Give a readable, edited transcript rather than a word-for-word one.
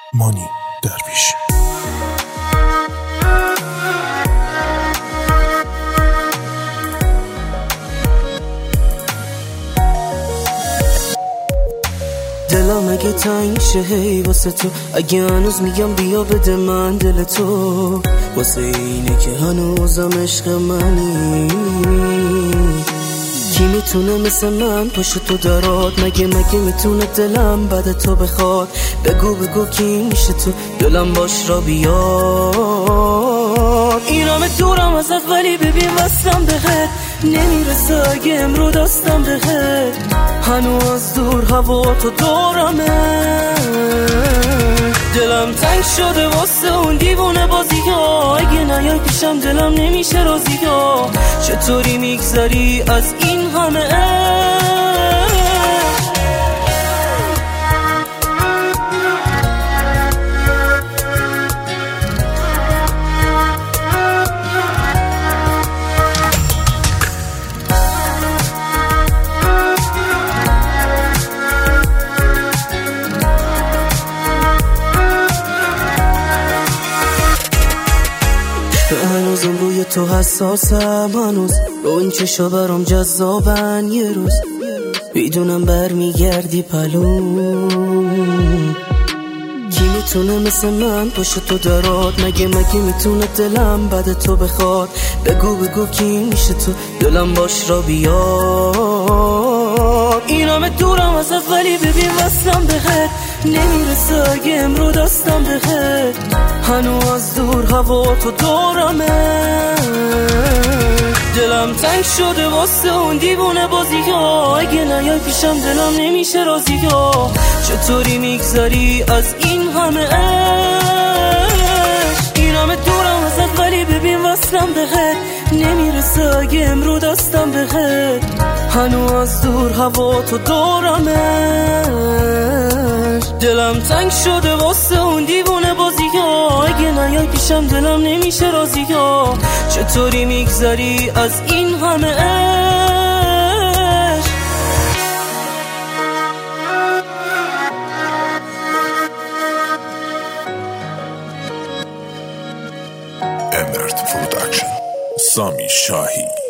مانی درویش. دلم اگه تنگ شه هی واسه تو، اگه هنوز میگم بیا بده من دل تو، واسه اینه که هنوزم عشق منی. کی میتونه مثل من پشت تو درات؟ مگه میتونه دلم بعد تو بخواد؟ بگو کی میشه تو دلم باش را بیاد. اینامه دورم ازت ولی ببین وصلم بهت نمیرسه، اگه امرو دستم بهت هنوز دور هوا تو دورمه. دلم تنگ شده واسه اون دیوونه بازی ها، اگه نیای پیشم دلم نمیشه راضی ها. چطوری میگذری از این همه هنوزم روی تو حساسم، هنوز رو این چشا برام جذابن. یه روز میدونم برمیگردی پلوم. کی میتونه مثل من پشت تو درات؟ مگه میتونه دلم بعد تو بخواد؟ بگو کی میشه تو دلم باش را بیاد. اینامه دورم ازت ولی ببین وصلم بهت نمیرسه، اگه امرو دستم بهت هنوز دور هوا تو دورمه. دلم تنگ شده واسه اون دیوونه بازی ها، اگه نیای پیشم دلم نمیشه راضی ها. چطوری میگذری از این همه عشق؟ اینامه دورم ازت ولی ببین وصلم بهت نمیرسه، اگه امرو دستم بهت هنوز دور هوا تو دورمه. دلم تنگ شده واسه اون دیوونه بازی ها، اگه نیای پیشم دلم نمیشه راضی ها. چطوری میگذری از این همه عشق؟ امرت پروداکشن، سامی شاهی.